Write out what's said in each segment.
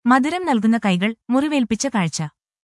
മധുരം നൽകുന്ന കൈകൾ, മുറിവേൽപ്പിച്ച കാഴ്ച.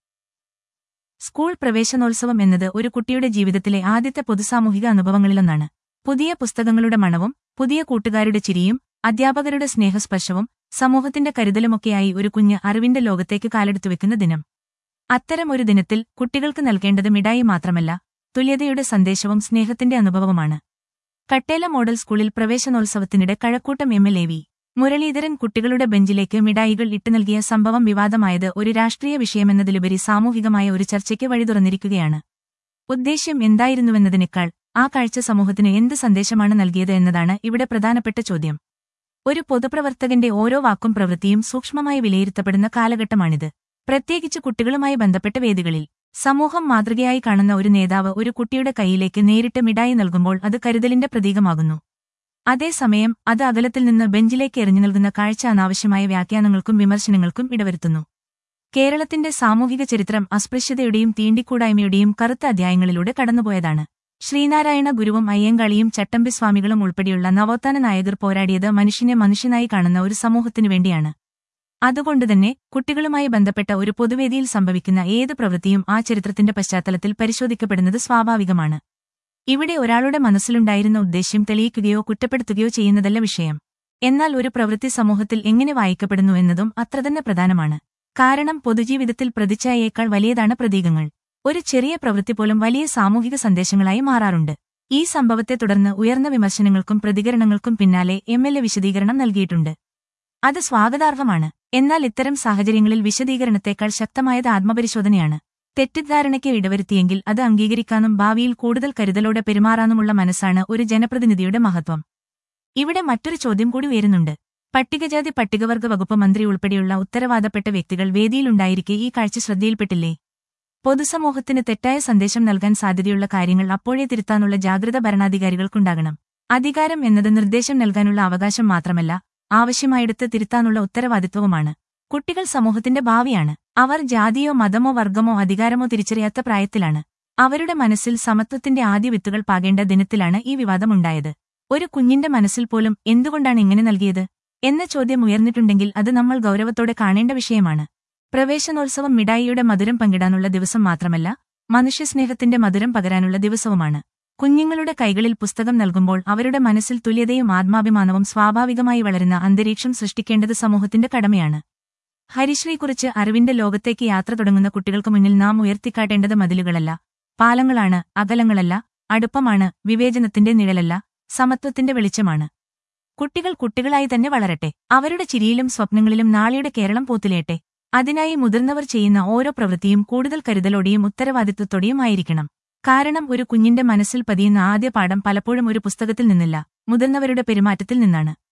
സ്കൂൾ പ്രവേശനോത്സവം എന്നത് ഒരു കുട്ടിയുടെ ജീവിതത്തിലെ ആദ്യത്തെ പൊതുസാമൂഹിക അനുഭവങ്ങളിലൊന്നാണ്. പുതിയ പുസ്തകങ്ങളുടെ മണവും പുതിയ കൂട്ടുകാരുടെ ചിരിയും അധ്യാപകരുടെ സ്നേഹസ്പർശവും സമൂഹത്തിന്റെ കരുതലുമൊക്കെയായി ഒരു കുഞ്ഞ് അറിവിന്റെ ലോകത്തേക്ക് കാലെടുത്തുവെക്കുന്ന ദിനം. അത്തരം ഒരു ദിനത്തിൽ കുട്ടികൾക്ക് നൽകേണ്ടത് മിഠായി മാത്രമല്ല, തുല്യതയുടെ സന്ദേശവും സ്നേഹത്തിന്റെ അനുഭവവുമാണ്. കട്ടേല മോഡൽ സ്കൂളിൽ പ്രവേശനോത്സവത്തിനിടെ കഴക്കൂട്ടം എം.എൽ.എ. വി. മുരളീധരൻ കുട്ടികളുടെ ബെഞ്ചിലേക്ക് മിഠായികൾ ഇട്ടു നൽകിയ സംഭവം വിവാദമായത് ഒരു രാഷ്ട്രീയ വിഷയമെന്നതിലുപരി സാമൂഹികമായ ഒരു ചർച്ചയ്ക്ക് വഴി തുറന്നിരിക്കുകയാണ്. ഉദ്ദേശ്യം എന്തായിരുന്നുവെന്നതിനേക്കാൾ ആ കാഴ്ച സമൂഹത്തിന് എന്ത് സന്ദേശമാണ് നൽകിയത് എന്നതാണ് ഇവിടെ പ്രധാനപ്പെട്ട ചോദ്യം. ഒരു പൊതുപ്രവർത്തകന്റെ ഓരോ വാക്കും പ്രവൃത്തിയും സൂക്ഷ്മമായി വിലയിരുത്തപ്പെടുന്ന കാലഘട്ടമാണിത്. പ്രത്യേകിച്ച് കുട്ടികളുമായി ബന്ധപ്പെട്ട വേദികളിൽ. സമൂഹം മാതൃകയായി കാണുന്ന ഒരു നേതാവ് ഒരു കുട്ടിയുടെ കൈയിലേക്ക് നേരിട്ട് മിഠായി നൽകുമ്പോൾ അത് കരുതലിന്റെ പ്രതീകമാകുന്നു. അതേസമയം അത് അകലത്തിൽ നിന്ന് ബെഞ്ചിലേക്ക് എറിഞ്ഞു നൽകുന്ന കാഴ്ച അനാവശ്യമായ വ്യാഖ്യാനങ്ങൾക്കും വിമർശനങ്ങൾക്കും ഇടവരുത്തുന്നു. കേരളത്തിന്റെ സാമൂഹിക ചരിത്രം അസ്പൃശ്യതയുടെയും തീണ്ടിക്കൂടായ്മയുടെയും കറുത്ത അധ്യായങ്ങളിലൂടെ കടന്നുപോയതാണ്. ശ്രീനാരായണ ഗുരുവും അയ്യങ്കാളിയും ചട്ടമ്പിസ്വാമികളും ഉൾപ്പെടെയുള്ള നവോത്ഥാന നായകർ പോരാടിയത് മനുഷ്യനെ മനുഷ്യനായി കാണുന്ന ഒരു സമൂഹത്തിനു വേണ്ടിയാണ്. അതുകൊണ്ടുതന്നെ കുട്ടികളുമായി ബന്ധപ്പെട്ട ഒരു പൊതുവേദിയിൽ സംഭവിക്കുന്ന ഏത് പ്രവൃത്തിയും ആ ചരിത്രത്തിന്റെ പശ്ചാത്തലത്തിൽ പരിശോധിക്കപ്പെടുന്നത് സ്വാഭാവികമാണ്. ഇവിടെ ഒരാളുടെ മനസ്സിലുണ്ടായിരുന്ന ഉദ്ദേശ്യം തെളിയിക്കുകയോ കുറ്റപ്പെടുത്തുകയോ ചെയ്യുന്നതല്ല വിഷയം. എന്നാൽ ഒരു പ്രവൃത്തി സമൂഹത്തിൽ എങ്ങനെ വായിക്കപ്പെടുന്നു എന്നതും അത്രതന്നെ പ്രധാനമാണ്. കാരണം പൊതുജീവിതത്തിൽ പ്രതിച്ഛായയേക്കാൾ വലിയതാണ് പ്രതീകങ്ങൾ. ഒരു ചെറിയ പ്രവൃത്തി പോലും വലിയ സാമൂഹിക സന്ദേശങ്ങളായി മാറാറുണ്ട്. ഈ സംഭവത്തെ തുടർന്ന് ഉയർന്ന വിമർശനങ്ങൾക്കും പ്രതികരണങ്ങൾക്കും പിന്നാലെ എം.എൽ.എ. വിശദീകരണം നൽകിയിട്ടുണ്ട്. അത് സ്വാഗതാർഹമാണ്. എന്നാൽ ഇത്തരം സാഹചര്യങ്ങളിൽ വിശദീകരണത്തേക്കാൾ ശക്തമായത് ആത്മപരിശോധനയാണ്. തെറ്റിദ്ധാരണയ്ക്ക് ഇടവരുത്തിയെങ്കിൽ അത് അംഗീകരിക്കാനും ഭാവിയിൽ കൂടുതൽ കരുതലോടെ പെരുമാറാനുമുള്ള മനസ്സാണ് ഒരു ജനപ്രതിനിധിയുടെ മഹത്വം. ഇവിടെ മറ്റൊരു ചോദ്യം കൂടി ഉയരുന്നുണ്ട്. പട്ടികജാതി പട്ടികവർഗ വകുപ്പ് മന്ത്രി ഉൾപ്പെടെയുള്ള ഉത്തരവാദപ്പെട്ട വ്യക്തികൾ വേദിയിലുണ്ടായിരിക്കെ ഈ കാഴ്ച ശ്രദ്ധയിൽപ്പെട്ടില്ലേ? പൊതുസമൂഹത്തിന് തെറ്റായ സന്ദേശം നൽകാൻ സാധ്യതയുള്ള കാര്യങ്ങൾ അപ്പോഴേ തിരുത്താനുള്ള ജാഗ്രത ഭരണാധികാരികൾക്കുണ്ടാകണം. അധികാരം എന്നത് നിർദ്ദേശം നൽകാനുള്ള അവകാശം മാത്രമല്ല, ആവശ്യമായെടുത്ത് തിരുത്താനുള്ള ഉത്തരവാദിത്വവുമാണ്. കുട്ടികൾ സമൂഹത്തിന്റെ ഭാവിയാണ്. അവർ ജാതിയോ മതമോ വർഗമോ അധികാരമോ തിരിച്ചറിയാത്ത പ്രായത്തിലാണ്. അവരുടെ മനസ്സിൽ സമത്വത്തിന്റെ ആദ്യ വിത്തുകൾ പാകേണ്ട ദിനത്തിലാണ് ഈ വിവാദമുണ്ടായത്. ഒരു കുഞ്ഞിന്റെ മനസ്സിൽ പോലും എന്തുകൊണ്ടാണ് ഇങ്ങനെ നൽകിയത് എന്ന ചോദ്യം ഉയർന്നിട്ടുണ്ടെങ്കിൽ അത് നമ്മൾ ഗൗരവത്തോടെ കാണേണ്ട വിഷയമാണ്. പ്രവേശനോത്സവം മിഠായിയുടെ മധുരം പങ്കിടാനുള്ള ദിവസം മാത്രമല്ല, മനുഷ്യസ്നേഹത്തിന്റെ മധുരം പകരാനുള്ള ദിവസവുമാണ്. കുഞ്ഞുങ്ങളുടെ കൈകളിൽ പുസ്തകം നൽകുമ്പോൾ അവരുടെ മനസ്സിൽ തുല്യതയും ആത്മാഭിമാനവും സ്വാഭാവികമായി വളരുന്ന അന്തരീക്ഷം സൃഷ്ടിക്കേണ്ടത് സമൂഹത്തിന്റെ കടമയാണ്. ഹരിശ്രീക്കുറിച്ച് അറിവിന്റെ ലോകത്തേക്ക് യാത്ര തുടങ്ങുന്ന കുട്ടികൾക്ക് മുന്നിൽ നാം ഉയർത്തിക്കാട്ടേണ്ടത് മതിലുകളല്ല, പാലങ്ങളാണ്, അകലങ്ങളല്ല, അടുപ്പമാണ്, വിവേചനത്തിന്റെ നിഴലല്ല, സമത്വത്തിന്റെ വെളിച്ചമാണ്. കുട്ടികൾ കുട്ടികളായി തന്നെ വളരട്ടെ. അവരുടെ ചിരിയിലും സ്വപ്നങ്ങളിലും നാളെയുടെ കേരളം പൂത്തുലയട്ടെ. അതിനായി മുതിർന്നവർ ചെയ്യുന്ന ഓരോ പ്രവൃത്തിയും കൂടുതൽ കരുതലോടെയും ഉത്തരവാദിത്വത്തോടെയും ആയിരിക്കണം. കാരണം ഒരു കുഞ്ഞിന്റെ മനസ്സിൽ പതിയുന്ന ആദ്യ പാഠം പലപ്പോഴും ഒരു പുസ്തകത്തിൽ നിന്നില്ല, മുതിർന്നവരുടെ പെരുമാറ്റത്തിൽ നിന്നാണ്.